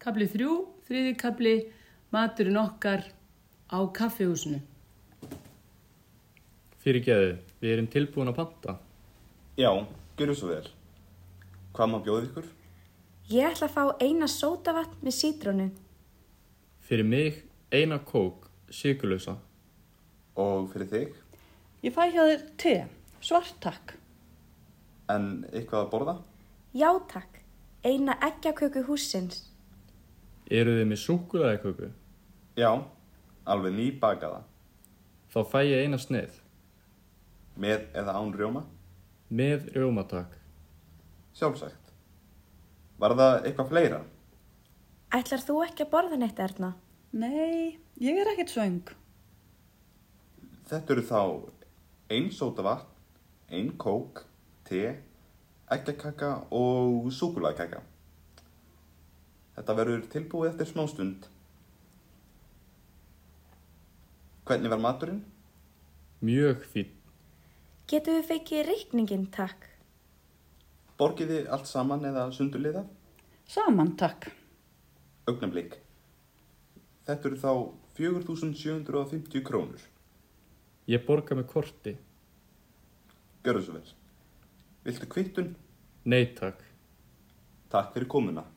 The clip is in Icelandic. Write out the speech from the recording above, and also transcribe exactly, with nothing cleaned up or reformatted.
Kafli þrjú, þriði kafli, maturinn okkar á kaffihúsinu. Fyrirgeðu, við erum tilbúin að panta. Já, gjörðu svo vel. Hvað má bjóða ykkur? Ég ætla að fá eina sódavatn með sítrónu. Fyrir mig eina kók, sykurlausa. Og fyrir þig? Ég fæ hjá þér te, svart takk. En eitthvað að borða? Já takk, eina eggjaköku hússins. Eru þið með súkkulaðiköku? Já, alveg nýbakaða. Þá fæ ég eina sneið. Með eða án rjóma? Með rjóma takk. Sjálfsagt. Var það eitthvað fleira? Ætlar þú ekki að borða neitt, Erna? Nei, ég er ekkert svöng. Þetta eru þá ein sódavatn, ein kók, te, eggjakaka og súkkulaðikaka. Þetta verður tilbúið eftir smástund. Hvernig var maturinn? Mjög fín. Getum við fengið reikningin, takk? Borgið þið allt saman eða sundurliðað? Saman takk. Augnablik. Þetta eru þá fjögur þúsund sjö hundruð fimmtíu krónur. Ég borga með korti. Gjörðu svo vel. Viltu kvittun? Nei takk. Takk fyrir komuna.